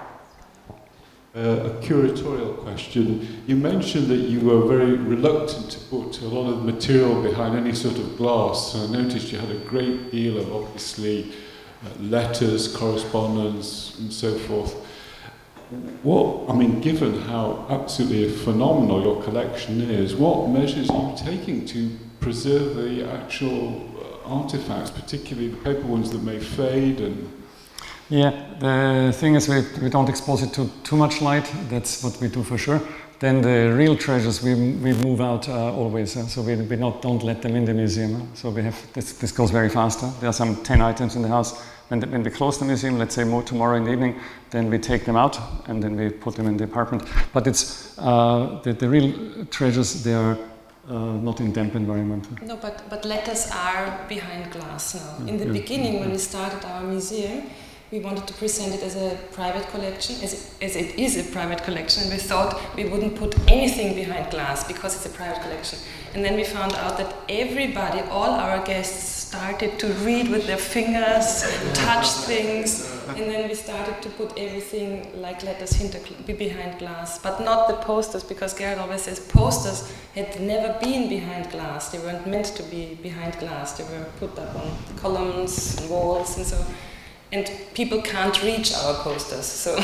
A curatorial question. You mentioned that you were very reluctant to put a lot of material behind any sort of glass. I noticed you had a great deal of, obviously, letters, correspondence, and so forth. Given how absolutely phenomenal your collection is, what measures are you taking to preserve the actual artifacts, particularly the paper ones that may fade and... Yeah, the thing is we don't expose it to too much light. That's what we do for sure. Then the real treasures we move out always, so we don't let them in the museum. So we have this goes very fast. There are some 10 items in the house. When we close the museum, let's say more tomorrow in the evening, then we take them out and then we put them in the apartment. But it's the real treasures. They are not in damp environment. No, but letters are behind glass now. In the beginning, when we started our museum, we wanted to present it as a private collection, as it is a private collection, and we thought we wouldn't put anything behind glass because it's a private collection. And then we found out that everybody, all our guests, started to read with their fingers, touch things, and then we started to put everything like letters behind glass, but not the posters, because Gerhard always says posters had never been behind glass. They weren't meant to be behind glass. They were put up on columns and walls and so. And people can't reach our posters, so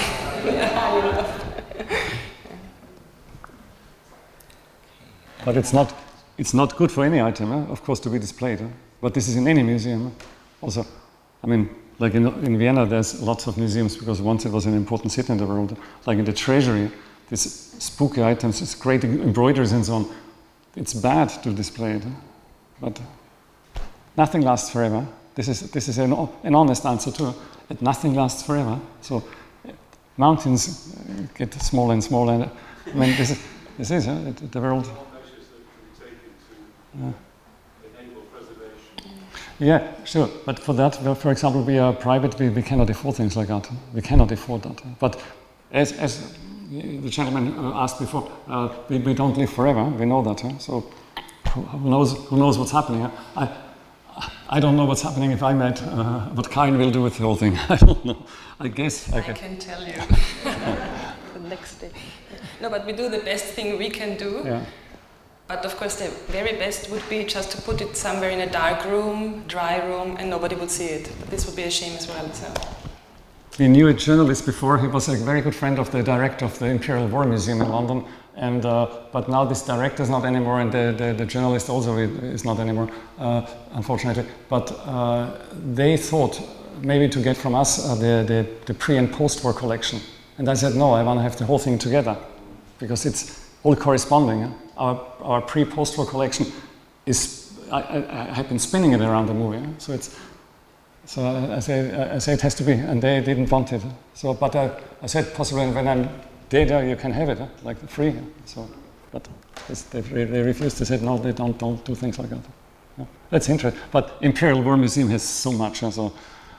But it's not good for any item, of course, to be displayed. But this is in any museum. Also, like in Vienna, there's lots of museums because once it was an important city in the world. Like in the treasury, these spooky items, it's great embroideries and so on. It's bad to display it, but nothing lasts forever. This is an honest answer to it. Nothing lasts forever. So mountains get smaller and smaller. This is the world. What measures that can be taken to enable preservation? Yeah, sure. But for that, for example, we are private. We cannot afford things like that. We cannot afford that. But as the gentleman asked before, we don't live forever. We know that. So who knows what's happening? I don't know what's happening if I met what Karin will do with the whole thing. I don't know. I guess I can tell you the next day. No, but we do the best thing we can do. Yeah. But of course, the very best would be just to put it somewhere in a dark room, dry room, and nobody would see it. But this would be a shame as well. So. We knew a journalist before. He was a very good friend of the director of the Imperial War Museum in London. And but now this director is not anymore, and the journalist also is not anymore, unfortunately. But they thought maybe to get from us the pre- and post-war collection. And I said, no, I want to have the whole thing together, because it's all corresponding. Our pre-post-war collection is, I have been spinning it around the movie. So I say it has to be, and they didn't want it. So, but I said possibly when I'm dead, you can have it, like free. So, but they refused. They said no, they don't do things like that. Yeah. That's interesting. But Imperial War Museum has so much, so.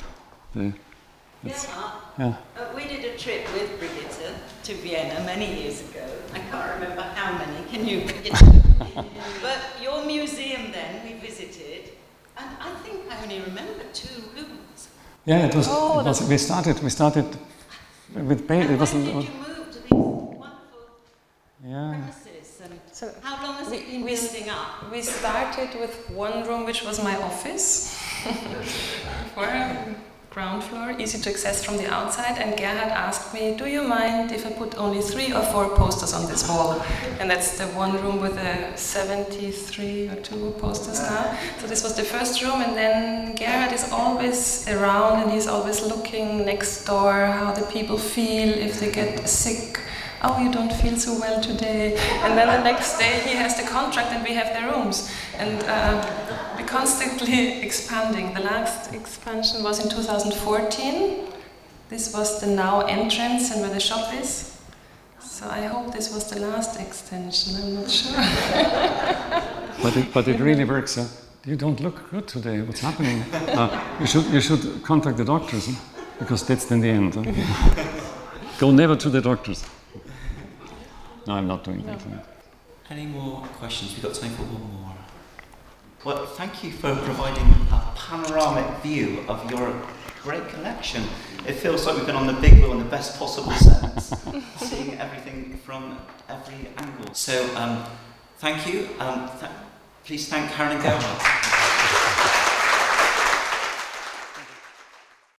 Yeah. We did a trip with Brigitte to Vienna many years ago. I can't remember how many. Can you, Brigitte? But your museum then we visited, and I think I only remember 2 rooms. Yeah, it was. We started with When did you move to these wonderful premises? And So how long has it been building up? We started with one room, which was my office, for ground floor, easy to access from the outside. And Gerhard asked me, "Do you mind if I put only 3 or 4 posters on this wall?" And that's the one room with the 73 or 2 posters now. So this was the first room, and then Gerhard is always around, and he's always looking next door how the people feel if they get sick. "Oh, you don't feel so well today." And then the next day he has the contract and we have the rooms. And we're constantly expanding. The last expansion was in 2014. This was the now entrance and where the shop is. So I hope this was the last extension, I'm not sure. But it really works. You don't look good today. What's happening? You should contact the doctors, because that's then the end. Go never to the doctors. No, I'm not doing that. Any more questions? We've got time for one more. Well, thank you for providing a panoramic view of your great collection. It feels like we've been on the big wheel in the best possible sense, seeing everything from every angle. So, thank you. Please thank Karen and Gerhard.